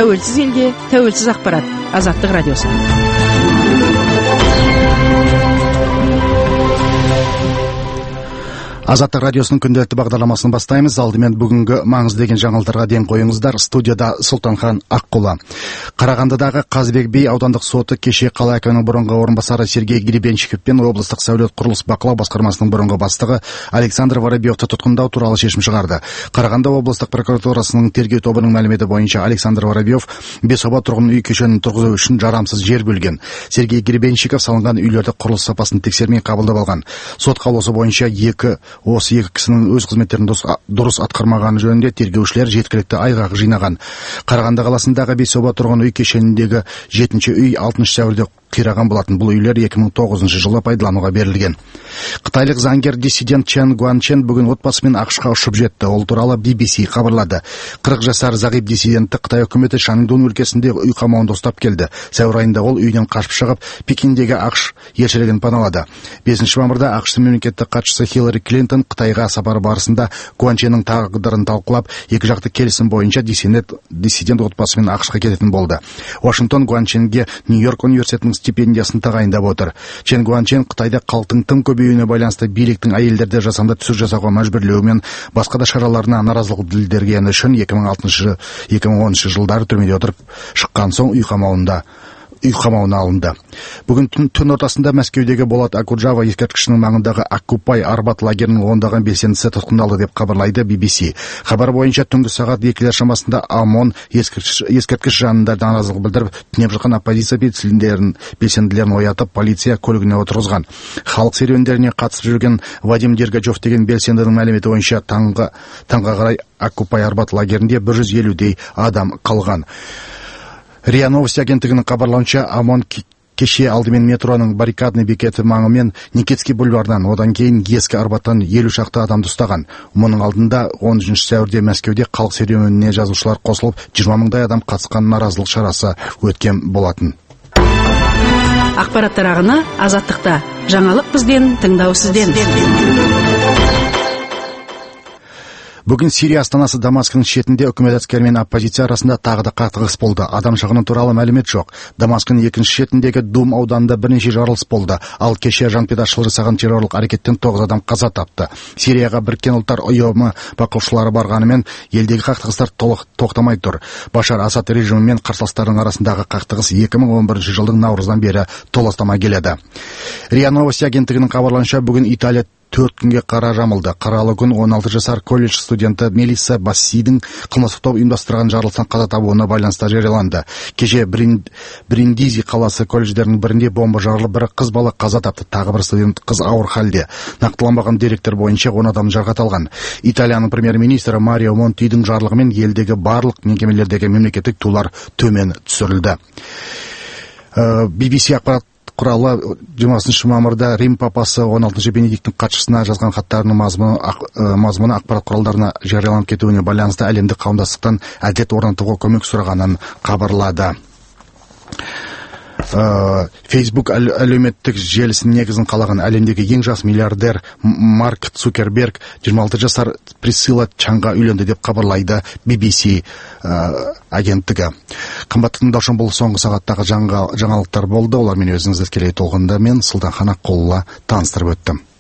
тәуелсіз елде тәуелсіз ақпарат. Азаттық радиосы. Азаттық радиосының күнделікті бағдарламасын бастаймыз. Алдымен бүгінгі маңызды деген жаңалықтарға ден қойыңыздар. Студияда Сұлтанхан Аққұлы. Қарағандыдағы Қазыбек би аудандық соты кеше қала әкімінің бұрынғы орынбасары Сергей Гребенщиков пен облыстық сәулет құрылыс бақылау басқармасының бұрынғы бастығы Александр Воробьевті тұтқындау туралы шешім шығарды. Қарағанды облыстық прокуратурасының тергеу тобының мәліметі бойынша Александр Воробьев Бесоба тұрғын үй кешенін тұрғызу үшін жарамсыз жер бөлген. Сергей Гребенщиков салынған үйлерді құрылыс сапасын тексермей қабылдап алған. Сот қаулысы бойынша осы екі кісінің өз қызметтерін дұрыс атқармағаны жөнінде тергеушілер жеткілікті айғақ жинаған. Қарағанды қаласындағы Бесоба тұрғын үй кешеніндегі 7-ші үй 6 сәуірде қираған болатын. Бұл үйлер 2009 жылы пайдалануға берілген. Қытайлық заңгер диссидент Чен Гуанчен бүгін отбасымен ақш-қа ұшып жетті. Ол туралы BBC хабарлады. 40 жасар зағип диссидентті Қытай үкіметі Шандун өлкесінде үй қамауында ұстап келді. Сәуір айында ол үйінен қашып шығып, Пекиндегі ақш елшілігін паналады. 5 мамырда ақш мемлекеттік хатшысы Хиллари Клинтон Қытайға сапары барысында Гуанченнің тағдырын талқылап, екі жақты келісім бойынша диссидент отбасымен ақш-қа кететін болды. Вашингтон Гуанченге Нью-Йорк университетінің стипендиясын тағайындап отыр. Чен Гуанчен Қытайда халықтың тым көбеюіне байланысты биліктің әйелдерді жасанды түсік жасауға мәжбүрлеуімен басқа да шараларына наразылық білдіргені үшін 2010 жылдары түрмеде отырып шыққан соң үй қамауына алынды. Бүгін түн ортасында Мәскеудегі Болат Акуджава ескерткішінің маңындағы Оккупай Арбат лагерінің ондаған белсендісі тұтқындалды деп хабарлайды BBC. Хабар бойынша түнгі сағат 2 шамасында ОМОН ескерткіш жанында наразылық білдіріп, түнеп жатқан оппозиция белсенділерін оятып, полиция көлігіне отырғызған. Халық серуендеріне қатысып жүрген Вадим Дергачев деген белсендінің мәліметі бойынша таңға қарай Оккупай Арбат лагерінде 150-дей адам қалған. РИА Новости агенттігінің хабарлауынша ОМОН кеше алдымен метроның баррикадный бекеті маңымен Никитский бульвардан, одан кейін ескі Арбаттан 50 шақты адамды ұстаған. Мұның алдында 10 сәуірде Мәскеуде халық серуеніне жазушылар қосылып, 20 мыңдай адам қатысқан наразылық шарасы өткен болатын. Ақпараттар ағыны Азаттықта. Жаңалық бізден, тыңдау сізден. Бүгін Сирия астанасы Дамаскінің шетінде үкімет әскері мен оппозиция арасында тағы да қақтығыс болды. Адам шығыны туралы мәлімет жоқ. Дамаскінің екінші шетіндегі Дум ауданында бірнеше жарылыс болды. Ал кеше жанпидашылық жасаған террорлық әрекеттен 9 адам қаза тапты. Сирияға Біріккен ұлттар ұйымы бақылаушылары барғанымен елдегі қақтығыстар тоқтамай тұр. Башар Асад режимі мен қарсыластарының арасындағы қақтығыс 2011 жылдың наурыздан бері толастамай келеді. РИА Новости агенттігінің хабарлауынша бүгін Италия 4 күнге қара жамылды. Қаралы күн 16 жасар колледж студенті Мелисса Бассидің қылмыстық топ ұйымдастырған жарылыстан қаза табуына байланысты жарияланды. Кеше Бриндизи қаласы колледждерінің бірінде бомба жарылып, бір қыз бала қаза тапты, тағы бір студент қыз ауыр халде. Нақтыланбаған деректер бойынша 10 адам жарақат. Италияның премьер-министрі Марио Монтидің жарлығымен елдегі барлық мекемелердегі мемлекеттік тулар төмен түсірілді. BBC ақпарат құралы 20 мамырда Рим папасы 16 Бенедикттің хатшысына жазған хаттарының мазмұны ақпарат құралдарына жарияланып кетуіне байланысты әлемдік қауымдастықтан әділет орнатуға көмек сұрағанын хабарлады. Facebook әлеуметтік желісінің негізін қалаған әлемдегі ең жас миллиардер Марк Цукерберг 26 жасар Присцилла Чанға үйленді деп хабарлайды BBC агенттігі. Қымбатты тыңдаушым, бұл соңғы сағаттағы жаңалықтар болды. Олармен өзіңізді тікелей толғанда мен Сұлтанхан Аққұлы таныстырып өттім.